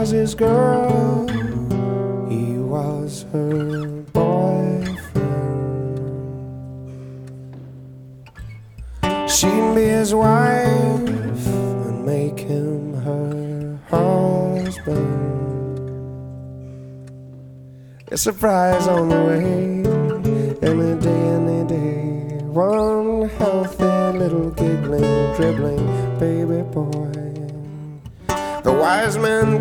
was his girl, he was her boyfriend. She'd be his wife and make him her husband. A surprise on the way, any day. One healthy little giggling, dribbling baby boy. The wise men